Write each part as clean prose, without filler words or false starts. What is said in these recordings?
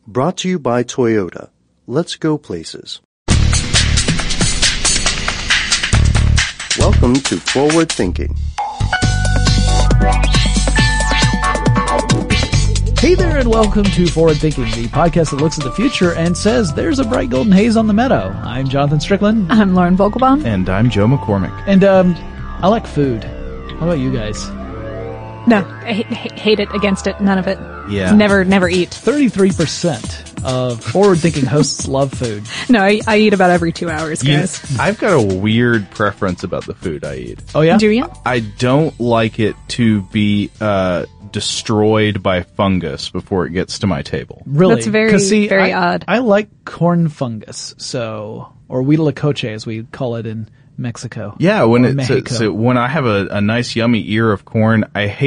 Brought to you by Toyota. Let's go places. Welcome to Forward Thinking. Hey there, and welcome to Forward Thinking, the podcast that looks at the future and says there's a bright golden haze on the meadow. I'm Jonathan Strickland. I'm Lauren Vogelbaum. And I'm Joe McCormick. And I like food. How about you guys? No, I hate it, against it, none of it. Yeah. Never eat. 33% of Forward Thinking hosts love food. No, I eat about every 2 hours, guys. I've got a weird preference about the food I eat. Oh, yeah? Do you? I don't like it to be destroyed by fungus before it gets to my table. Really? That's very odd. I like corn fungus, or huitlacoche, as we call it in Mexico. Yeah, when Mexico. I have a nice yummy ear of corn,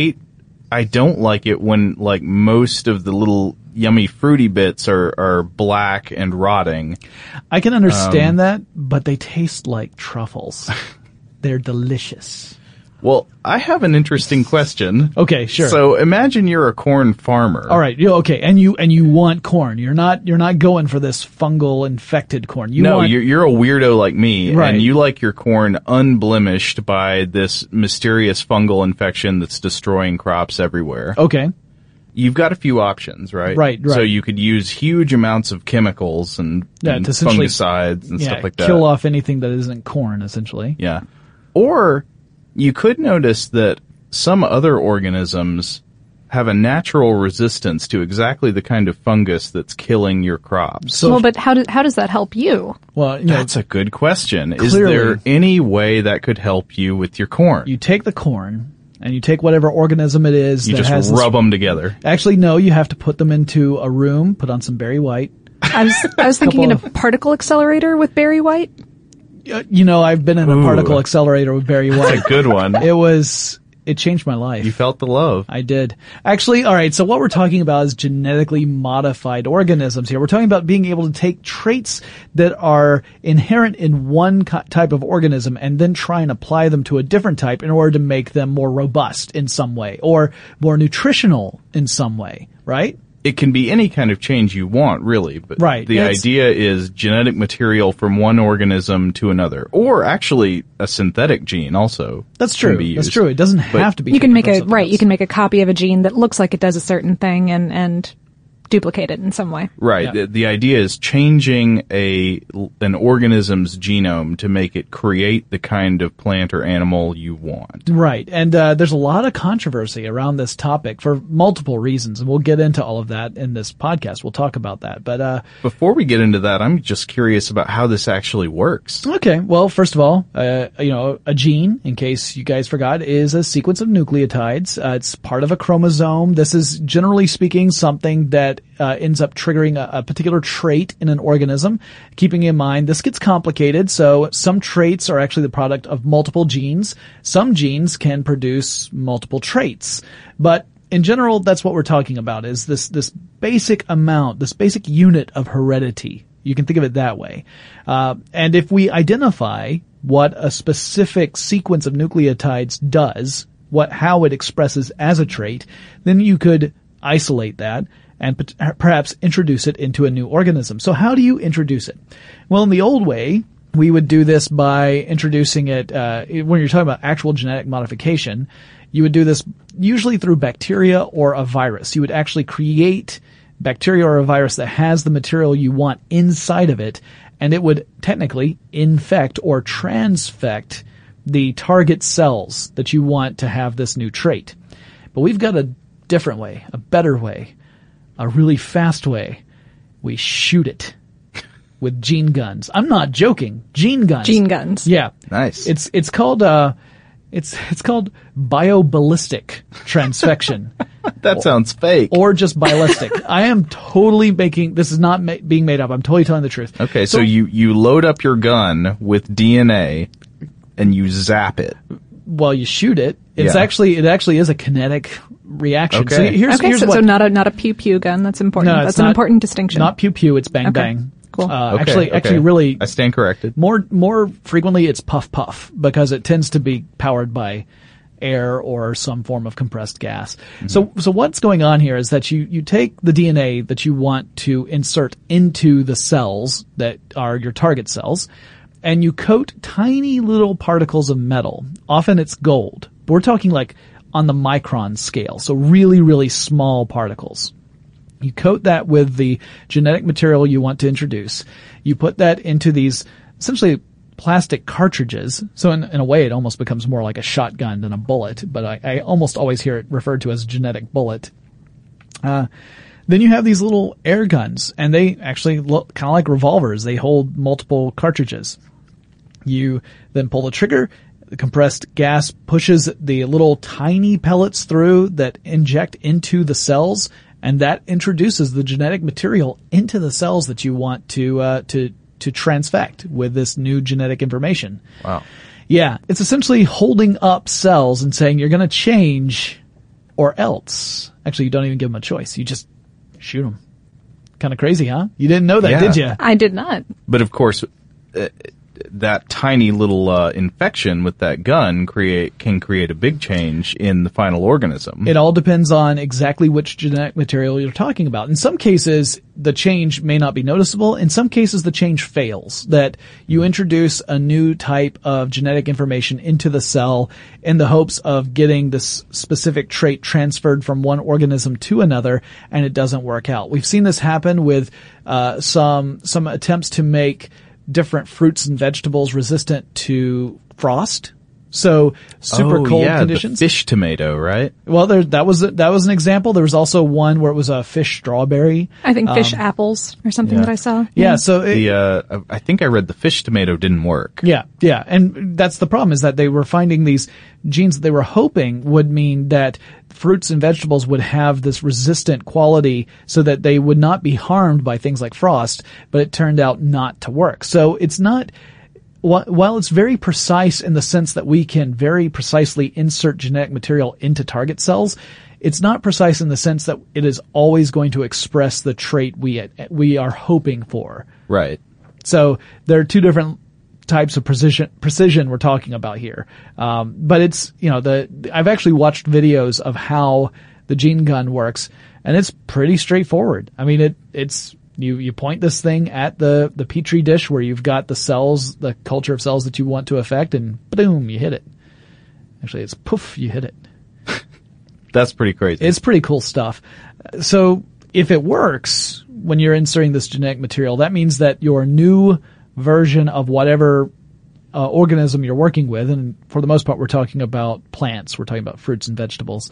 I don't like it when like most of the little yummy fruity bits are black and rotting. I can understand that, but they taste like truffles. They're delicious. Well, I have an interesting question. Okay, sure. So imagine you're a corn farmer. All right, okay, and you want corn. You're not going for this fungal infected corn. You're a weirdo like me, right. And you like your corn unblemished by this mysterious fungal infection that's destroying crops everywhere. Okay. You've got a few options, right? Right. So you could use huge amounts of chemicals and fungicides and stuff like that. Kill off anything that isn't corn, essentially. Yeah. Or you could notice that some other organisms have a natural resistance to exactly the kind of fungus that's killing your crops. But how does that help you? Well, that's a good question. Clearly, is there any way that could help you with your corn? You take the corn and you take whatever organism it is. You just rub them together. Actually, no. You have to put them into a room. Put on some Berry White. I was thinking in a particle accelerator with Berry White. I've been in a particle accelerator with Berry White. That's a good one. It changed my life. You felt the love. I did. Actually, all right, so what we're talking about is genetically modified organisms here. We're talking about being able to take traits that are inherent in one type of organism and then try and apply them to a different type in order to make them more robust in some way or more nutritional in some way, right? It can be any kind of change you want, really, but right. The idea is genetic material from one organism to another, or actually a synthetic gene also. That's true. That's true. It doesn't have to be. You can make you can make a copy of a gene that looks like it does a certain thing and duplicate it in some way. Right. Yeah. The idea is changing an organism's genome to make it create the kind of plant or animal you want. Right. And there's a lot of controversy around this topic for multiple reasons, and we'll get into all of that in this podcast. We'll talk about that. But before we get into that, I'm just curious about how this actually works. Okay. Well, first of all, a gene, in case you guys forgot, is a sequence of nucleotides. It's part of a chromosome. This is, generally speaking, something that ends up triggering a particular trait in an organism. Keeping in mind, this gets complicated, so some traits are actually the product of multiple genes. Some genes can produce multiple traits. But in general, that's what we're talking about, is this basic amount, this basic unit of heredity. You can think of it that way. And if we identify what a specific sequence of nucleotides does, how it expresses as a trait, then you could isolate that and perhaps introduce it into a new organism. So how do you introduce it? Well, in the old way, we would do this by introducing it, when you're talking about actual genetic modification, you would do this usually through bacteria or a virus. You would actually create bacteria or a virus that has the material you want inside of it, and it would technically infect or transfect the target cells that you want to have this new trait. But we've got a different way, a better way, a really fast way. We shoot it with gene guns. I'm not joking. Gene guns. Gene guns. Yeah. Nice. It's called it's called bioballistic transfection. That sounds fake. Or just ballistic. I am totally this is not being made up. I'm totally telling the truth. Okay, so you load up your gun with DNA and you zap it. Well, you shoot it. It actually is a kinetic reaction. Okay. So not a pew pew gun. That's important. No, that's an important distinction. Not pew pew. It's bang bang. Cool. Actually, really, I stand corrected. More frequently, it's puff puff because it tends to be powered by air or some form of compressed gas. So what's going on here is that you take the DNA that you want to insert into the cells that are your target cells, and you coat tiny little particles of metal. Often it's gold. But we're talking like on the micron scale, so really, really small particles. You coat that with the genetic material you want to introduce. You put that into these essentially plastic cartridges. So in a way, it almost becomes more like a shotgun than a bullet, but I almost always hear it referred to as a genetic bullet. Then you have these little air guns, and they actually look kind of like revolvers. They hold multiple cartridges. You then pull the trigger. The compressed gas pushes the little tiny pellets through that inject into the cells, and that introduces the genetic material into the cells that you want to transfect with this new genetic information. Wow. Yeah, it's essentially holding up cells and saying you're going to change or else. Actually, you don't even give them a choice. You just shoot them. Kind of crazy, huh? You didn't know that, Yeah. did you? I did not. But of course, that tiny little infection with that gun can create a big change in the final organism. It all depends on exactly which genetic material you're talking about. In some cases, the change may not be noticeable. In some cases, the change fails. That you introduce a new type of genetic information into the cell in the hopes of getting this specific trait transferred from one organism to another, and it doesn't work out. We've seen this happen with some attempts to make different fruits and vegetables resistant to frost. So super cold conditions. The fish tomato, right? Well, that was an example. There was also one where it was a fish strawberry. I think fish apples or something that I saw. Yeah. So I think I read the fish tomato didn't work. Yeah. And that's the problem, is that they were finding these genes that they were hoping would mean that fruits and vegetables would have this resistant quality so that they would not be harmed by things like frost, but it turned out not to work. So it's not, while it's very precise in the sense that we can very precisely insert genetic material into target cells, it's not precise in the sense that it is always going to express the trait we are hoping for. Right. So there are two different types of precision we're talking about here. But it's, I've actually watched videos of how the gene gun works, and it's pretty straightforward. I mean, it's you point this thing at the petri dish where you've got the cells, the culture of cells that you want to affect, and boom, you hit it. Actually, it's poof, you hit it. That's pretty crazy. It's pretty cool stuff. So if it works when you're inserting this genetic material, that means that your new version of whatever organism you're working with, and for the most part we're talking about plants, we're talking about fruits and vegetables,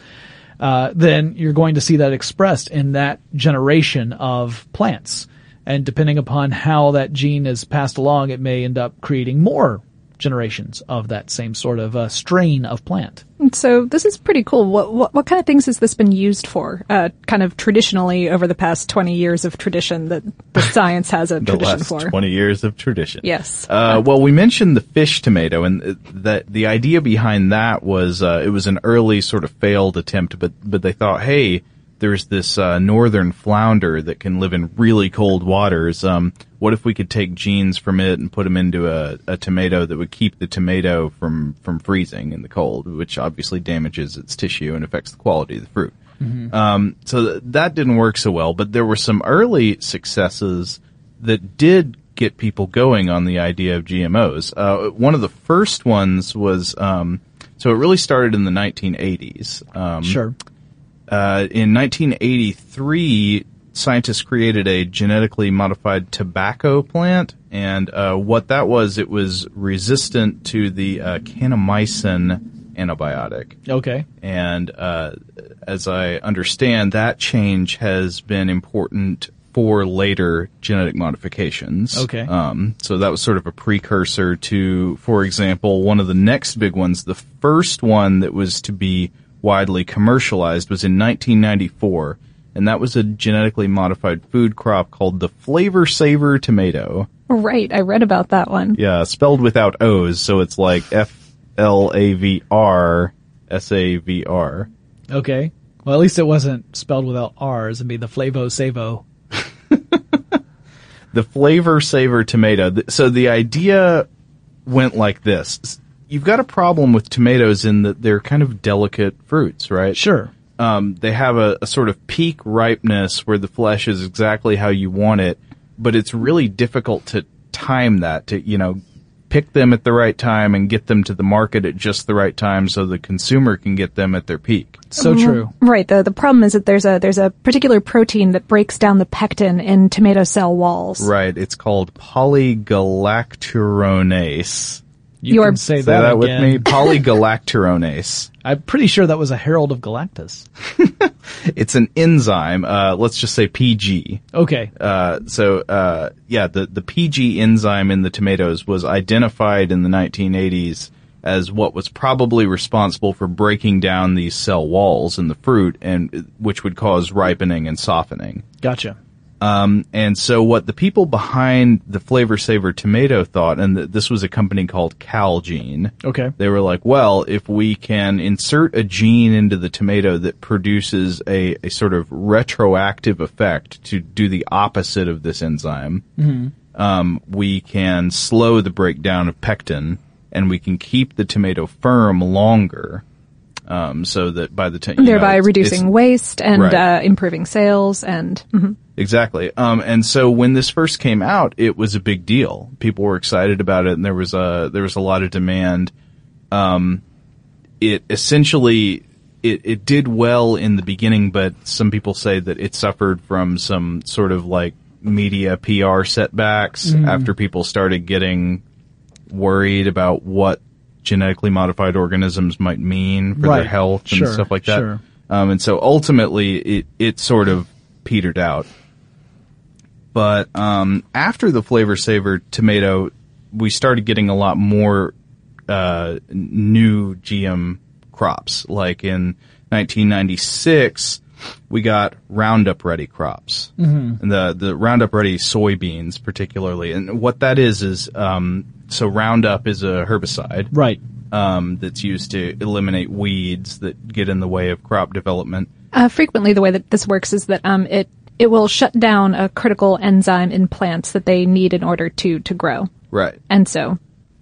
then you're going to see that expressed in that generation of plants. And depending upon how that gene is passed along, it may end up creating more generations of that same sort of strain of plant. So this is pretty cool. What kind of things has this been used for? Kind of traditionally over the past 20 years of tradition that the science has a tradition for. The last 20 years of tradition. Yes. Well, we mentioned the fish tomato, and the idea behind that was it was an early sort of failed attempt, but they thought, hey, there's this northern flounder that can live in really cold waters. What if we could take genes from it and put them into a tomato that would keep the tomato from freezing in the cold, which obviously damages its tissue and affects the quality of the fruit. Mm-hmm. So that didn't work so well, but there were some early successes that did get people going on the idea of GMOs. One of the first ones was, so it really started in the 1980s. Sure. In 1983, scientists created a genetically modified tobacco plant, and what that was, it was resistant to the kanamycin antibiotic. Okay. And as I understand, that change has been important for later genetic modifications. Okay. So that was sort of a precursor to, for example, one of the next big ones. The first one that was to be widely commercialized was in 1994, and that was a genetically modified food crop called the Flavor Saver tomato. Right, I read about that one. Yeah, spelled without O's, so it's like FLAVRSAVR. Okay. Well, at least it wasn't spelled without R's and be the Flavo Savo. The Flavor Saver tomato. So the idea went like this. you've got a problem with tomatoes in that they're kind of delicate fruits, right? Sure. They have a sort of peak ripeness where the flesh is exactly how you want it, but it's really difficult to time that, to, pick them at the right time and get them to the market at just the right time so the consumer can get them at their peak. So true. Right. The problem is that there's a particular protein that breaks down the pectin in tomato cell walls. Right. It's called polygalacturonase. You can say that with again. me. Polygalacturonase. I'm pretty sure that was a herald of Galactus. It's an enzyme. Let's just say PG. Okay. The PG enzyme in the tomatoes was identified in the 1980s as what was probably responsible for breaking down these cell walls in the fruit, and which would cause ripening and softening. Gotcha. And so what the people behind the Flavor Saver tomato thought, and this was a company called Calgene. Okay. They were like, well, if we can insert a gene into the tomato that produces a sort of retroactive effect to do the opposite of this enzyme, we can slow the breakdown of pectin, and we can keep the tomato firm longer. So that by the time thereby reducing waste and right. Improving sales and Exactly. And so when this first came out, it was a big deal. People were excited about it, and there was a lot of demand. It essentially it did well in the beginning, but some people say that it suffered from some sort of like media PR setbacks after people started getting worried about what genetically modified organisms might mean for their health and stuff like that. Sure. And so ultimately it sort of petered out. But after the Flavor Saver tomato, we started getting a lot more new GM crops. Like in 1996, we got Roundup Ready crops. And the Roundup Ready soybeans particularly. And what that is so Roundup is a herbicide. Right. That's used to eliminate weeds that get in the way of crop development. frequently the way that this works is that it will shut down a critical enzyme in plants that they need in order to grow. Right. And so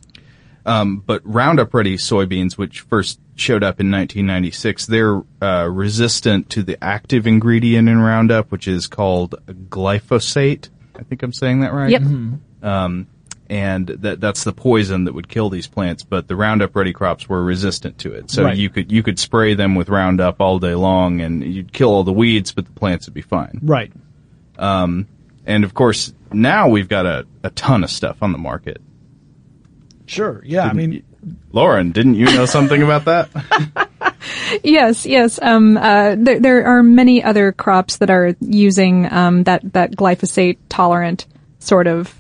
but Roundup Ready soybeans, which first showed up in 1996, they're resistant to the active ingredient in Roundup, which is called glyphosate. I think I'm saying that right? Yep. And that's the poison that would kill these plants, but the Roundup Ready crops were resistant to it. So right. you could spray them with Roundup all day long and you'd kill all the weeds, but the plants would be fine. Right. And of course, now we've got a ton of stuff on the market. Sure. Yeah. Lauren, didn't you know something about that? Yes. There are many other crops that are using that glyphosate tolerant sort of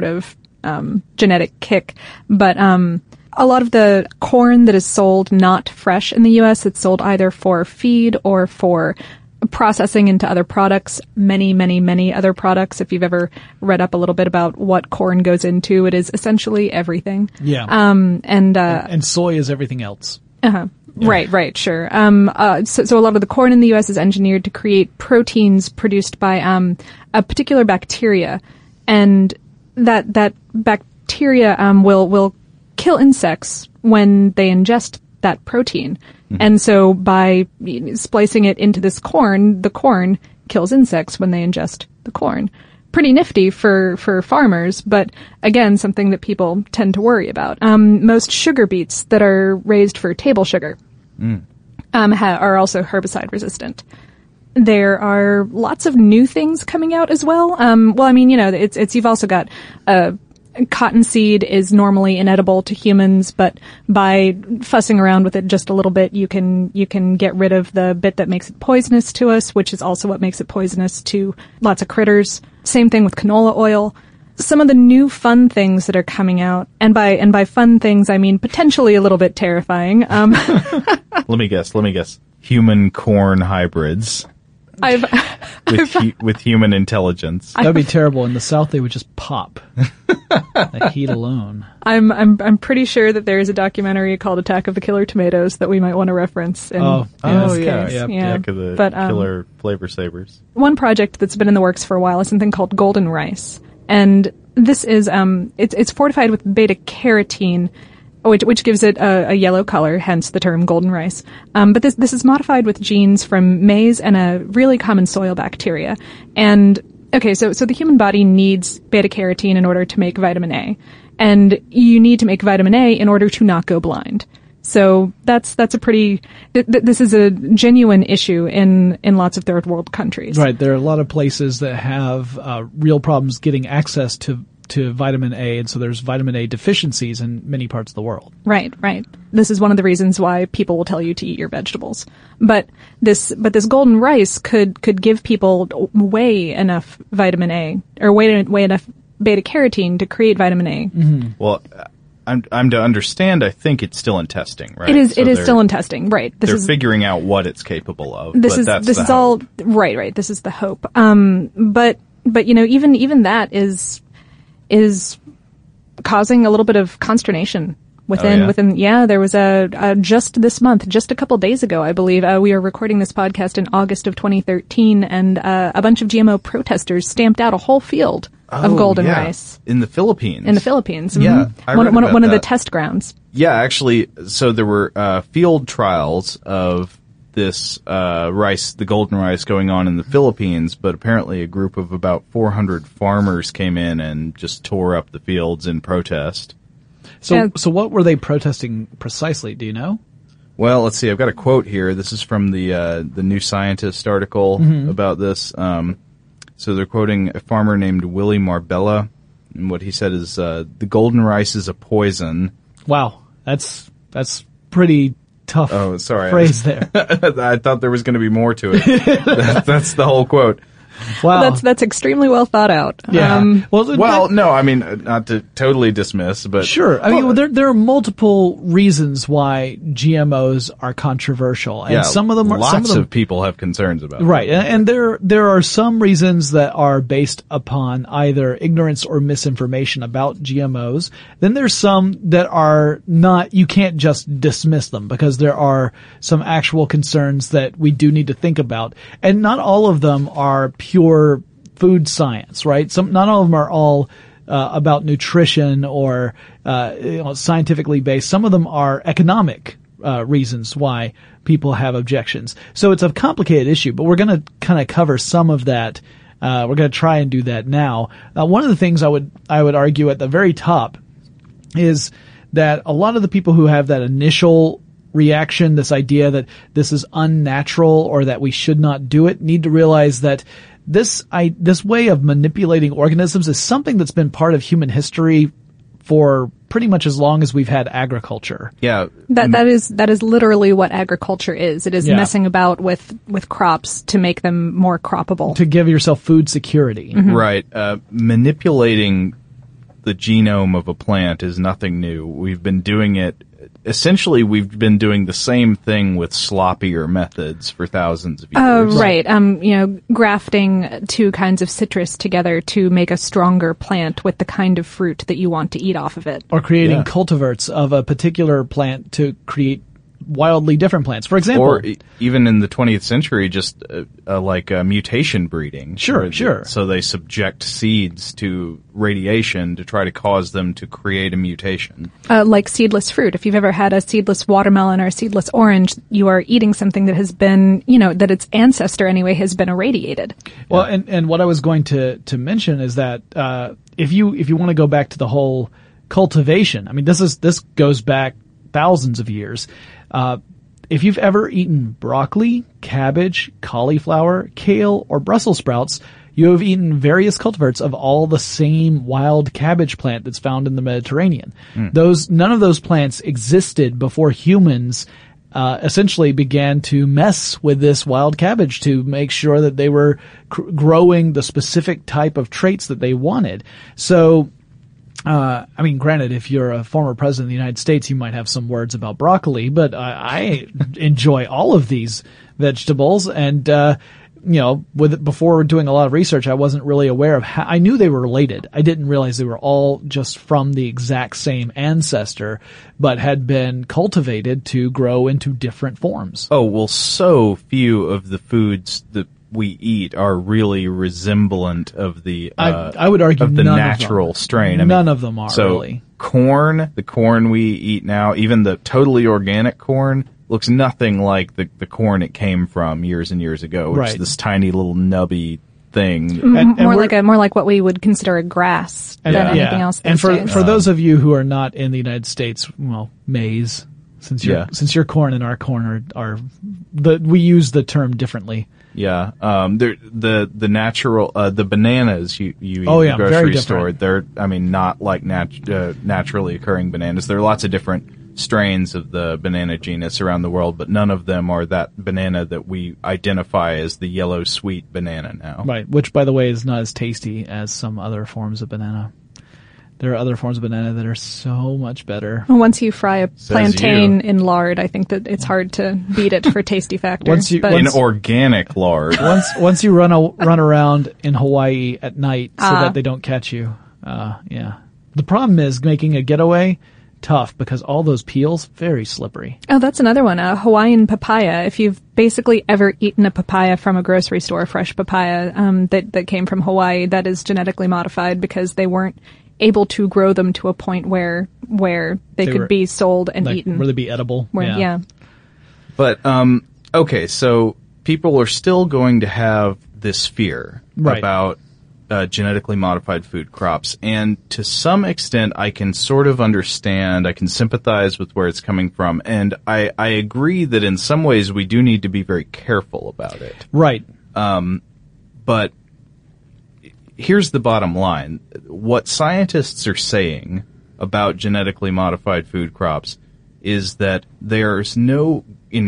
genetic kick, but a lot of the corn that is sold not fresh in the U.S., it's sold either for feed or for processing into other products, many other products. If you've ever read up a little bit about what corn goes into, it is essentially everything. Yeah. And soy is everything else. Uh-huh. Yeah. Right, sure. So a lot of the corn in the U.S. is engineered to create proteins produced by a particular bacteria, and that bacteria will kill insects when they ingest that protein. Mm-hmm. And so by splicing it into this corn, the corn kills insects when they ingest the corn. Pretty nifty for farmers, but again, something that people tend to worry about. Most sugar beets that are raised for table sugar are also herbicide resistant. There are lots of new things coming out as well. You've also got cottonseed is normally inedible to humans, but by fussing around with it just a little bit, you can get rid of the bit that makes it poisonous to us, which is also what makes it poisonous to lots of critters. Same thing with canola oil. Some of the new fun things that are coming out, and by fun things I mean potentially a little bit terrifying. Let me guess. Human corn hybrids. With human intelligence. That would be terrible. In the South, they would just pop. The heat alone. I'm pretty sure that there is a documentary called Attack of the Killer Tomatoes that we might want to reference. In this case. Yep. Attack of the Killer Flavor Savers. One project that's been in the works for a while is something called Golden Rice, and this is it's fortified with beta carotene, which gives it a yellow color, hence the term golden rice. But this is modified with genes from maize and a really common soil bacteria. And okay, so the human body needs beta carotene in order to make vitamin A, and you need to make vitamin A in order to not go blind. So that's a pretty. This is a genuine issue in lots of third world countries. Right, there are a lot of places that have real problems getting access to vitamin A, and so there's vitamin A deficiencies in many parts of the world. Right. This is one of the reasons why people will tell you to eat your vegetables. But this golden rice could give people way enough vitamin A, or way enough beta carotene to create vitamin A. Mm-hmm. Well, I'm to understand, I think it's still in testing, right? It is still in testing, right. They're figuring out what it's capable of. This is all right. This is the hope. But even that is causing a little bit of consternation within. There was just this month, just a couple days ago, I believe, we are recording this podcast in August of 2013, and a bunch of GMO protesters stamped out a whole field of golden rice in the Philippines. Yeah, I read about one of the that. test grounds. Yeah, actually, so there were field trials of this rice, the golden rice, going on in the Philippines, but apparently a group of about 400 farmers came in and just tore up the fields in protest. So what were they protesting precisely? Do you know? Well, let's see. I've got a quote here. This is from the New Scientist article about this. So they're quoting a farmer named Willie Marbella, and what he said is, "The golden rice is a poison." Wow, that's pretty tough. Oh, sorry. Phrase there. I thought there was going to be more to it. That's the whole quote. Wow, that's extremely well thought out. Yeah. No, I mean, not to totally dismiss, but sure. I mean, there are multiple reasons why GMOs are controversial, and some of them are. Lots of people have concerns about. Right, and there are some reasons that are based upon either ignorance or misinformation about GMOs. Then there's some that are not. You can't just dismiss them because there are some actual concerns that we do need to think about, and not all of them are pure food science, right? Not all of them are all about nutrition or scientifically based. Some of them are economic reasons why people have objections. So it's a complicated issue, but we're going to kind of cover some of that. We're going to try and do that now. One of the things I would argue at the very top is that a lot of the people who have that initial reaction, this idea that this is unnatural or that we should not do it, need to realize that this way of manipulating organisms is something that's been part of human history for pretty much as long as we've had agriculture. Yeah. That is literally what agriculture is. It is messing about with crops to make them more croppable. To give yourself food security. Mm-hmm. Right. Manipulating the genome of a plant is nothing new. We've been doing it. Essentially, we've been doing the same thing with sloppier methods for thousands of years. Right. Grafting two kinds of citrus together to make a stronger plant with the kind of fruit that you want to eat off of it. Or creating cultivars of a particular plant to create wildly different plants. For example, or even in the 20th century, just like mutation breeding. Sure. So they subject seeds to radiation to try to cause them to create a mutation. Like seedless fruit. If you've ever had a seedless watermelon or a seedless orange, you are eating something that has been, that its ancestor anyway has been irradiated. Well, and what I was going to mention is that if you want to go back to the whole cultivation, I mean, this goes back thousands of years. If you've ever eaten broccoli, cabbage, cauliflower, kale, or Brussels sprouts, you have eaten various cultivars of all the same wild cabbage plant that's found in the Mediterranean. None of those plants existed before humans essentially began to mess with this wild cabbage to make sure that they were growing the specific type of traits that they wanted. So granted, if you're a former president of the United States, you might have some words about broccoli, but I enjoy all of these vegetables. And, before doing a lot of research, I wasn't really aware of how, I knew they were related. I didn't realize they were all just from the exact same ancestor, but had been cultivated to grow into different forms. Oh, well, so few of the foods that we eat are really resemblant of the I would argue of the none natural of them. strain. None of them are so really. corn, the corn we eat now, even the totally organic corn, looks nothing like the corn it came from years and years ago, which is this tiny little nubby thing. More like what we would consider a grass than anything else. And for those of you who are not in the United States, well, maize, since your corn and our corn we use the term differally. Yeah. The natural, the bananas you eat in the grocery store, they're, not like naturally occurring bananas. There are lots of different strains of the banana genus around the world, but none of them are that banana that we identify as the yellow sweet banana now. Right. Which, by the way, is not as tasty as some other forms of banana. There are other forms of banana that are so much better. Once you fry a plantain in lard, I think that it's hard to beat it for tasty factor. In organic lard. Once you run around in Hawaii at night so that they don't catch you. The problem is making a getaway tough because all those peels, very slippery. Oh, that's another one. A Hawaiian papaya. If you've basically ever eaten a papaya from a grocery store, fresh papaya, that came from Hawaii, that is genetically modified because they weren't able to grow them to a point where they could be sold and eaten. Where they'd be edible. But, okay, so people are still going to have this fear about genetically modified food crops. And to some extent, I can sort of understand, I can sympathize with where it's coming from. And I agree that in some ways we do need to be very careful about it. Right. But here's the bottom line. What scientists are saying about genetically modified food crops is that there's no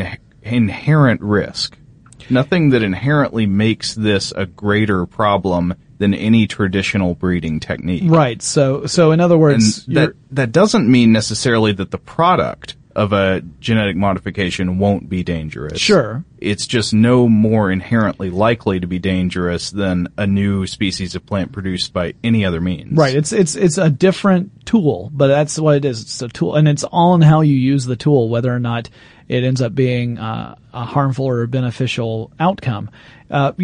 inherent risk. Nothing that inherently makes this a greater problem than any traditional breeding technique. Right. So in other words, that doesn't mean necessarily that the product of a genetic modification won't be dangerous. Sure. It's just no more inherently likely to be dangerous than a new species of plant produced by any other means. Right. It's a different tool, but that's what it is. It's a tool, and it's all in how you use the tool, whether or not it ends up being a harmful or a beneficial outcome. Like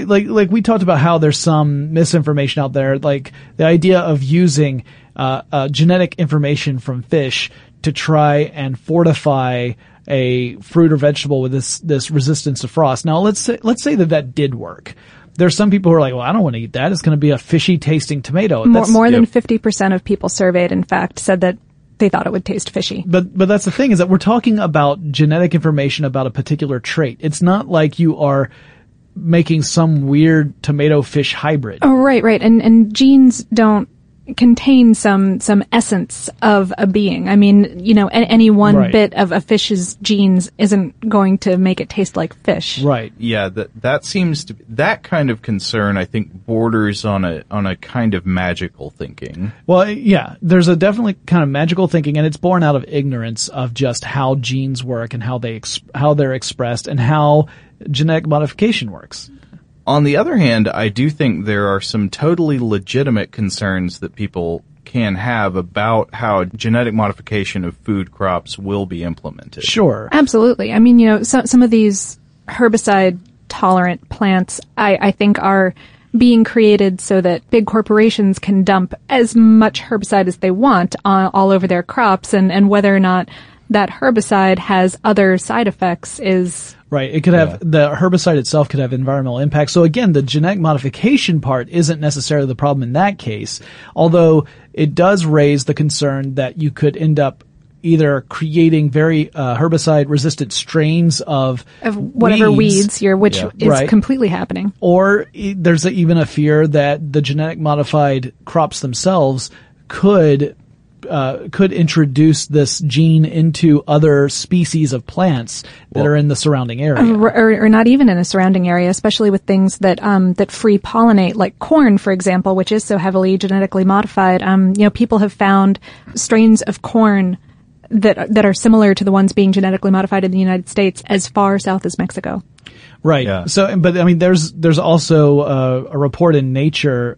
we talked about how there's some misinformation out there, like the idea of using genetic information from fish to try and fortify a fruit or vegetable with this resistance to frost. Now let's say that did work. There's some people who are like, well, I don't want to eat that. It's going to be a fishy tasting tomato. More than 50% of people surveyed, in fact, said that they thought it would taste fishy. But that's the thing, is that we're talking about genetic information about a particular trait. It's not like you are making some weird tomato fish hybrid. Oh, right. And genes don't contain some essence of a being. I mean, any one bit of a fish's genes isn't going to make it taste like fish. Right. Yeah, that seems to be, that kind of concern, I think, borders on a kind of magical thinking. Well, yeah, there's a definitely kind of magical thinking, and it's born out of ignorance of just how genes work and how they're expressed and how genetic modification works. On the other hand, I do think there are some totally legitimate concerns that people can have about how genetic modification of food crops will be implemented. Sure. Absolutely. I mean, some of these herbicide-tolerant plants, I think, are being created so that big corporations can dump as much herbicide as they want all over their crops, and whether or not that herbicide has other side effects is... Right. It could have, the herbicide itself could have environmental impact. So again, the genetic modification part isn't necessarily the problem in that case, although it does raise the concern that you could end up either creating very herbicide resistant strains of whatever weeds which is completely happening. Or there's even a fear that the genetic modified crops themselves could introduce this gene into other species of plants that are in the surrounding area. Or not even in a surrounding area, especially with things that free pollinate, like corn, for example, which is so heavily genetically modified. People have found strains of corn that are similar to the ones being genetically modified in the United States as far south as Mexico. Right. Yeah. So, but I mean, there's also a report in Nature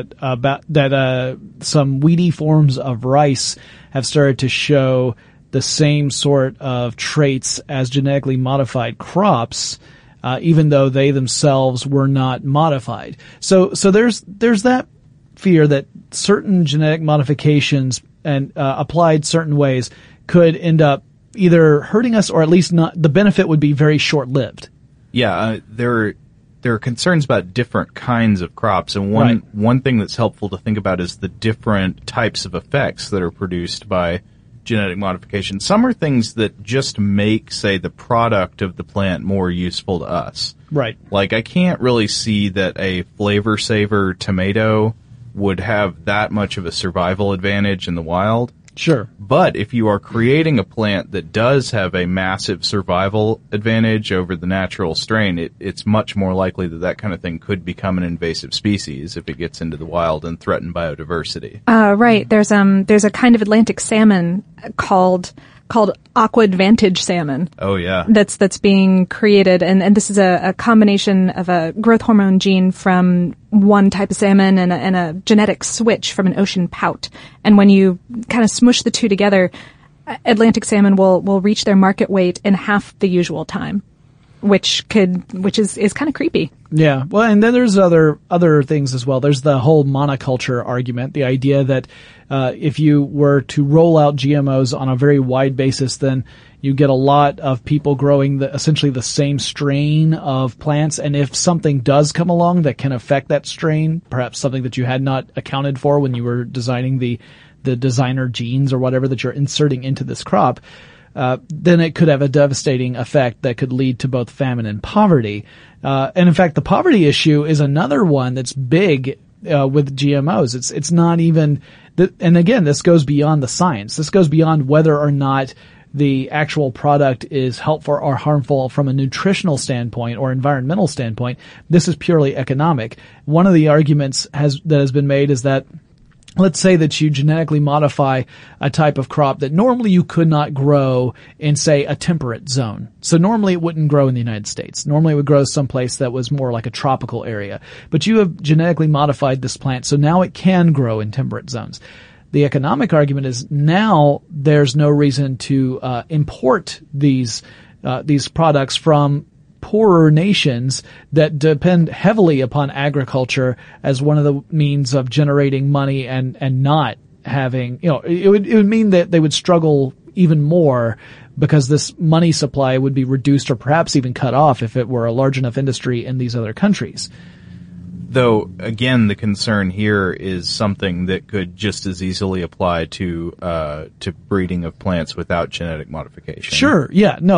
that some weedy forms of rice have started to show the same sort of traits as genetically modified crops, even though they themselves were not modified. So there's that fear that certain genetic modifications and applied certain ways could end up either hurting us or at least not. The benefit would be very short-lived. Yeah, there are concerns about different kinds of crops, and one thing that's helpful to think about is the different types of effects that are produced by genetic modification. Some are things that just make, say, the product of the plant more useful to us. Right. Like, I can't really see that a flavor saver tomato would have that much of a survival advantage in the wild. Sure. But if you are creating a plant that does have a massive survival advantage over the natural strain, it's much more likely that kind of thing could become an invasive species if it gets into the wild and threaten biodiversity. Right. There's a kind of Atlantic salmon called Aqua Advantage salmon. Oh yeah. That's being created, and this is a combination of a growth hormone gene from one type of salmon and a genetic switch from an ocean pout. And when you kind of smush the two together, Atlantic salmon will reach their market weight in half the usual time, which is kind of creepy. Yeah. Well, and then there's other things as well. There's the whole monoculture argument, the idea that if you were to roll out GMOs on a very wide basis, then you get a lot of people growing essentially the same strain of plants. And if something does come along that can affect that strain, perhaps something that you had not accounted for when you were designing the designer genes or whatever that you're inserting into this crop, then it could have a devastating effect that could lead to both famine and poverty. And in fact, the poverty issue is another one that's big with GMOs. It's not even, and again, this goes beyond the science. This goes beyond whether or not the actual product is helpful or harmful from a nutritional standpoint or environmental standpoint. This is purely economic. One of the arguments that has been made is that, let's say that you genetically modify a type of crop that normally you could not grow in, say, a temperate zone. So normally it wouldn't grow in the United States. Normally it would grow someplace that was more like a tropical area. But you have genetically modified this plant, so now it can grow in temperate zones. The economic argument is now there's no reason to import these products from poorer nations that depend heavily upon agriculture as one of the means of generating money and not having, it would mean that they would struggle even more because this money supply would be reduced or perhaps even cut off if it were a large enough industry in these other countries. Though, again, the concern here is something that could just as easily apply to breeding of plants without genetic modification. Sure, yeah. No,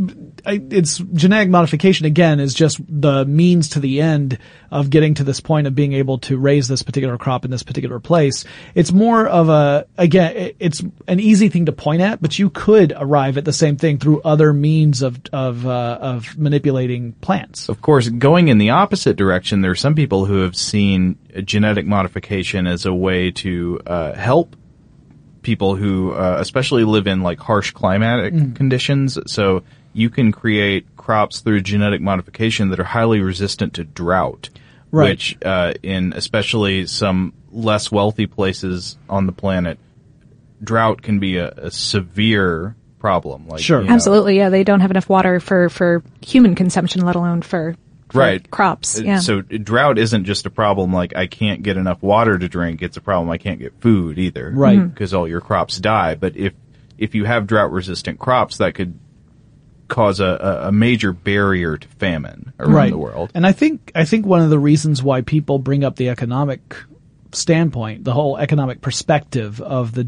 it's genetic modification, again, is just the means to the end of getting to this point of being able to raise this particular crop in this particular place. It's more of it's an easy thing to point at, but you could arrive at the same thing through other means of manipulating plants. Of course, going in the opposite direction, there are some people who have seen genetic modification as a way to help people who especially live in like harsh climatic conditions. So you can create crops through genetic modification that are highly resistant to drought, right, which in especially some less wealthy places on the planet, drought can be a severe problem. Like, sure. Absolutely, yeah. They don't have enough water for human consumption, let alone for right. crops. Yeah. So drought isn't just a problem like I can't get enough water to drink. It's a problem I can't get food either. Right. Because all your crops die. But if you have drought resistant crops, that could cause a major barrier to famine around the world. And I think one of the reasons why people bring up the economic standpoint, the whole economic perspective of the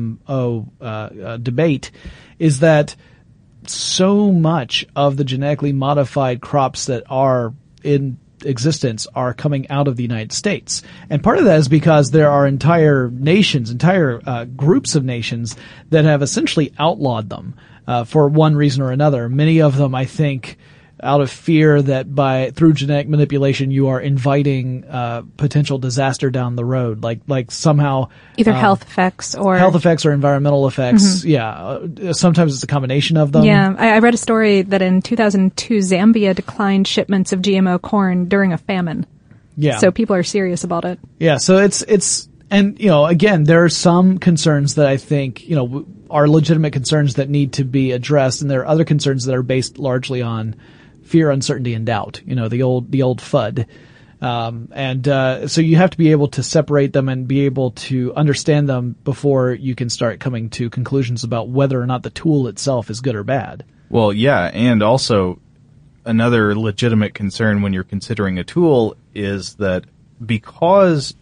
GMO debate, is that so much of the genetically modified crops that are in existence are coming out of the United States. And part of that is because there are entire nations, groups of nations that have essentially outlawed them for one reason or another. Many of them, I think, out of fear that through genetic manipulation you are inviting potential disaster down the road, like somehow either health effects or environmental effects. Mm-hmm. Yeah, sometimes it's a combination of them. Yeah, I read a story that in 2002 Zambia declined shipments of GMO corn during a famine. Yeah, so people are serious about it. Yeah, so it's and again, there are some concerns that I think are legitimate concerns that need to be addressed, and there are other concerns that are based largely on fear, uncertainty, and doubt. The old FUD. So you have to be able to separate them and be able to understand them before you can start coming to conclusions about whether or not the tool itself is good or bad. Well, yeah, and also another legitimate concern when you're considering a tool is that because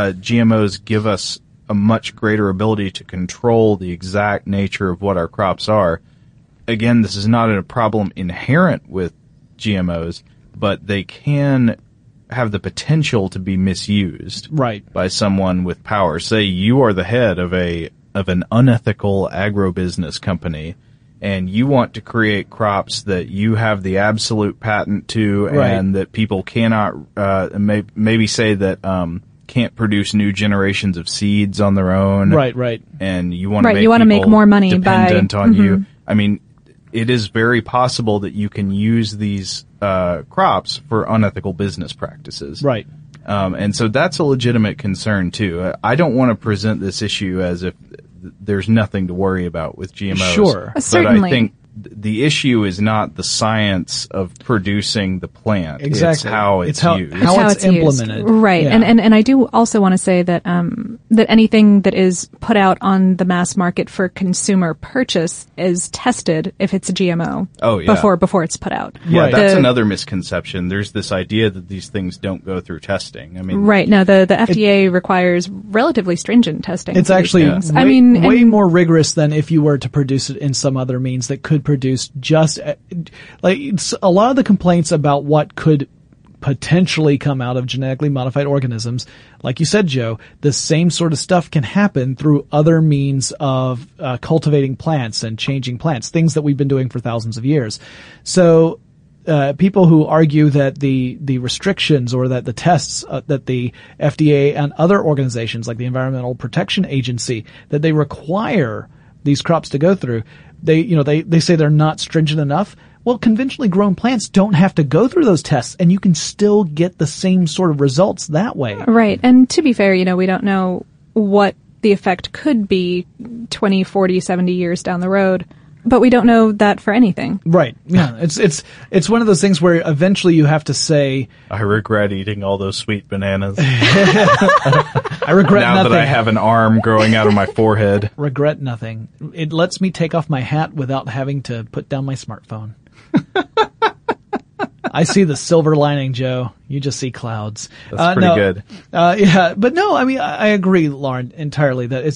GMOs give us a much greater ability to control the exact nature of what our crops are, again, this is not a problem inherent with GMOs, but they can have the potential to be misused by someone with power. Say you are the head of an unethical agribusiness company, and you want to create crops that you have the absolute patent to, and that people cannot maybe say that can't produce new generations of seeds on their own. Right. And you want to make more money dependent on you. I mean, it is very possible that you can use these crops for unethical business practices. Right. And so that's a legitimate concern too. I don't want to present this issue as if there's nothing to worry about with GMOs. Sure. But Certainly. I think the issue is not the science of producing the plant. Exactly. It's how it's used. How it's implemented. Used. Right. Yeah. And I do also want to say that that anything that is put out on the mass market for consumer purchase is tested if it's a GMO. Oh, yeah. Before it's put out. Yeah, Right. that's another misconception. There's this idea that these things don't go through testing. I mean, Right. No, the FDA requires relatively stringent testing. It's for these actually things. way more rigorous than if you were to produce it in some other means that could produce just like a lot of the complaints about what could potentially come out of genetically modified organisms. Like you said, Joe, the same sort of stuff can happen through other means of cultivating plants and changing plants, things that we've been doing for thousands of years. So people who argue that the restrictions or that the tests that the FDA and other organizations like the Environmental Protection Agency that they require these crops to go through, they say they're not stringent enough. Well, conventionally grown plants don't have to go through those tests, and you can still get the same sort of results that way. Right. And to be fair, we don't know what the effect could be 20, 40, 70 years down the road. But we don't know that for anything. Right. Yeah. It's one of those things where eventually you have to say, I regret eating all those sweet bananas. I regret now nothing. that I have an arm growing out of my forehead. Regret nothing. It lets me take off my hat without having to put down my smartphone. I see the silver lining, Joe. You just see clouds. That's pretty good. Yeah. But no, I mean, I agree, Lauren, entirely that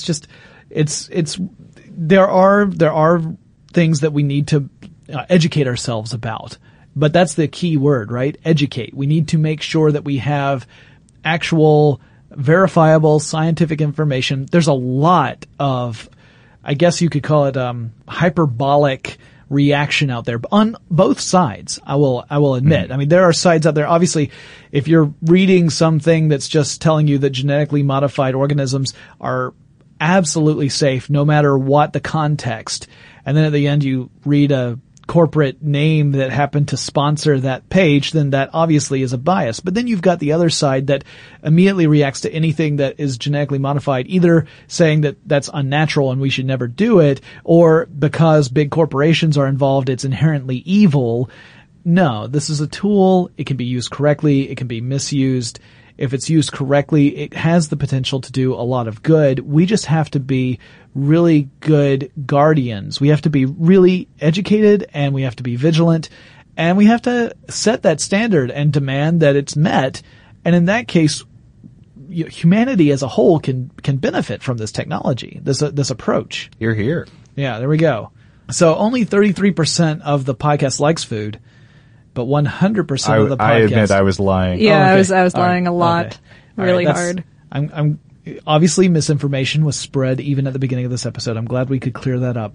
there are things that we need to educate ourselves about. But that's the key word, right? Educate. We need to make sure that we have actual verifiable scientific information. There's a lot of, I guess you could call it, hyperbolic reaction out there on both sides. I will admit. I mean, there are sides out there. Obviously, if you're reading something that's just telling you that genetically modified organisms are absolutely safe no matter what the context, and then at the end you read a corporate name that happened to sponsor that page, then that obviously is a bias. But then you've got the other side that immediately reacts to anything that is genetically modified, either saying that that's unnatural and we should never do it, or because big corporations are involved, it's inherently evil. No, this is a tool. It can be used correctly. It can be misused. If it's used correctly, it has the potential to do a lot of good. We just have to be really good guardians. We have to be really educated, and we have to be vigilant, and we have to set that standard and demand that it's met. And in that case, humanity as a whole can benefit from this technology, this approach. You're here. Yeah, there we go. So only 33% of the podcast likes food, but 100% of the podcast. I admit I was lying. Yeah, Oh, okay. I was lying a lot, Okay. really All right, hard. I'm obviously misinformation was spread even at the beginning of this episode. I'm glad we could clear that up.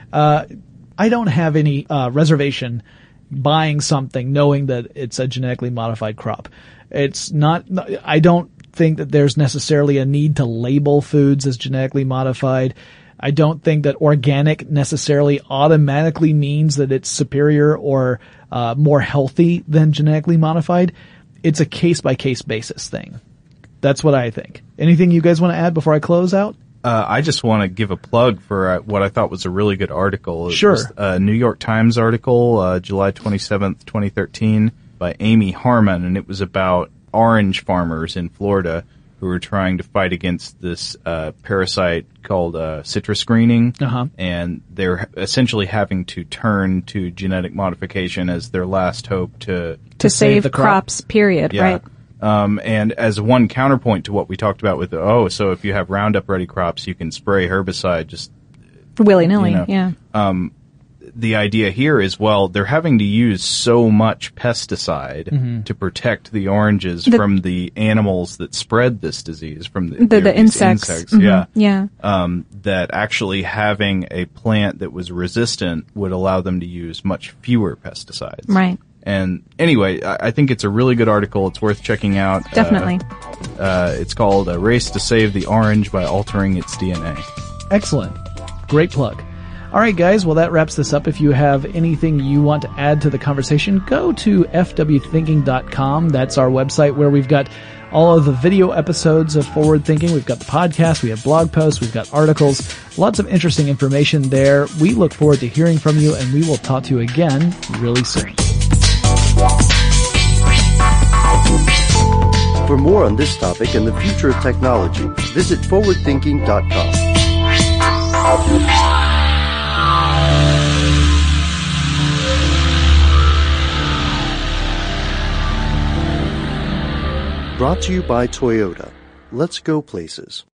I don't have any reservation buying something knowing that it's a genetically modified crop. It's not. I don't think that there's necessarily a need to label foods as genetically modified. I don't think that organic necessarily automatically means that it's superior or more healthy than genetically modified. It's a case-by-case basis thing. That's what I think. Anything you guys want to add before I close out? I just want to give a plug for what I thought was a really good article. It Sure. was a New York Times article, July 27th, 2013, by Amy Harmon, and it was about orange farmers in Florida who are trying to fight against this parasite called citrus greening, and they're essentially having to turn to genetic modification as their last hope to save the crop. crops, period, yeah. right? And as one counterpoint to what we talked about with so if you have Roundup Ready crops, you can spray herbicide just Willy-nilly, you know, yeah. the idea here is, well, they're having to use so much pesticide to protect the oranges from the animals that spread this disease, from the insects. Yeah. That actually having a plant that was resistant would allow them to use much fewer pesticides. Right. And anyway, I think it's a really good article. It's worth checking out. Definitely. It's called A Race to Save the Orange by Altering Its DNA. Excellent. Great plug. All right, guys. Well, that wraps this up. If you have anything you want to add to the conversation, go to fwthinking.com. That's our website where we've got all of the video episodes of Forward Thinking. We've got the podcast. We have blog posts. We've got articles. Lots of interesting information there. We look forward to hearing from you, and we will talk to you again really soon. For more on this topic and the future of technology, visit forwardthinking.com. Brought to you by Toyota. Let's go places.